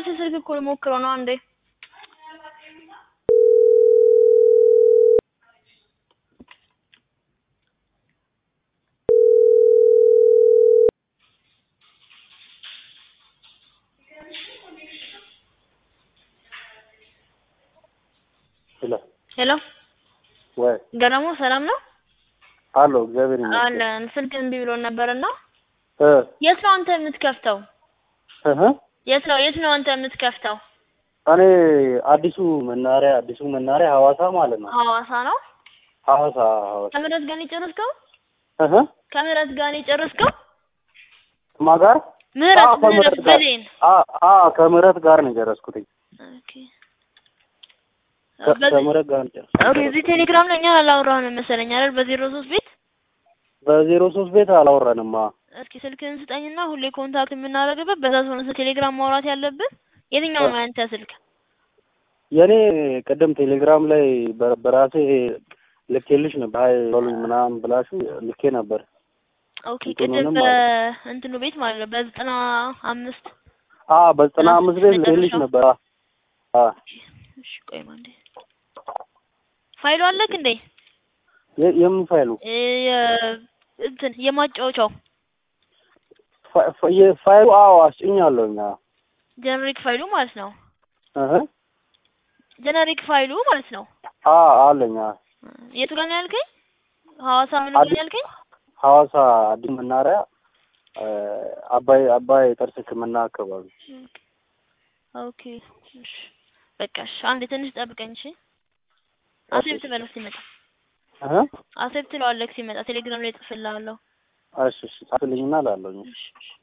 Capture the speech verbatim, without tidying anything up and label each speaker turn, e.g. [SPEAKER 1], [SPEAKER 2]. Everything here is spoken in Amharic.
[SPEAKER 1] ስልክ እኮ ሞክረው ነው አንዴ
[SPEAKER 2] ሄሎ
[SPEAKER 1] ሄሎ
[SPEAKER 2] ወይ
[SPEAKER 1] ገናሙ ሰላም ነው
[SPEAKER 2] አሎ እግዚአብሔር ይመስገን
[SPEAKER 1] አለ ስልክ እምቢ ብሎ ነበርና
[SPEAKER 2] እ
[SPEAKER 1] የት ነው አንተ የምትከፍተው
[SPEAKER 2] እህ
[SPEAKER 1] የት ነው የት ነው አንተ የምትከፍተው
[SPEAKER 2] እኔ አዲሱ መናሪያ አዲሱ መናሪያ ሐዋሳ ማለት ነው
[SPEAKER 1] ሐዋሳ ነው
[SPEAKER 2] ሐዋሳ ሐዋሳ
[SPEAKER 1] ከምህረት ጋር የጨረስከው
[SPEAKER 2] እህ
[SPEAKER 1] ከምህረት ጋር የጨረስከው
[SPEAKER 2] ማጋር
[SPEAKER 1] ምህረት ምህረት በሌን
[SPEAKER 2] አ አ ከምህረት ጋር ነው የጨረስኩት
[SPEAKER 1] ኦኬ
[SPEAKER 2] ከምህረት ጋር ነው
[SPEAKER 1] ኦኬ እዚህ ቴሌግራም ላይ እኛ አላወራንም መሰለኝ አይደል በዜሮ ሶስት ቤት
[SPEAKER 2] በዜሮ ሶስት ቤት አላወራንማ
[SPEAKER 1] እስኪ ስልክህን ስጠኝና ሁሌ ኮንታክት የምናደርግበት በዛ ሆነ ቴሌግራም ማውራት ያለብን የትኛው ነው አንተ ስልክ
[SPEAKER 2] የኔ ቀደም ቴሌግራም ላይ በራሴ ልኬልሽ ነበር አይ ሎኝ ምናምን ብላሽ ልኬ ነበር
[SPEAKER 1] ኦኬ ቀደም በእንትኑ ቤት ማለት ነው በዘጠና አምስት
[SPEAKER 2] አ በዘጠና አምስት ቤት ልኬልሽ ነበር አ
[SPEAKER 1] እሺ ቆይ ማንዴ ፋይሉ አለክ እንዴ
[SPEAKER 2] የምን ፋይሉ
[SPEAKER 1] እንትን የማጫወቻው
[SPEAKER 2] ፋይሉ አዎ አስጭኛለሁኛ
[SPEAKER 1] ጀነሪክ ፋይሉ ማለት ነው
[SPEAKER 2] እህ
[SPEAKER 1] ጀነሪክ ፋይሉ ማለት ነው
[SPEAKER 2] አ አለኛ
[SPEAKER 1] የቱ ጋር ነው ያልከኝ ሐዋሳ ምን ነው ያልከኝ
[SPEAKER 2] ሐዋሳ አዲስ መናሪያ አባይ አባይ ተርሰክ መና አካባቢ
[SPEAKER 1] ኦኬ እሺ በቃሽ አንዴ ትንሽ ጠብቀኝ እሺ አሴፕት መልስ ይመጣ
[SPEAKER 2] እህ
[SPEAKER 1] አሴፕት ነው አለክ ሲመጣ ቴሌግራም ላይ ጽፍልሃለሁ
[SPEAKER 2] እሺ እሺ ጻፍልኝና ላለሁኝ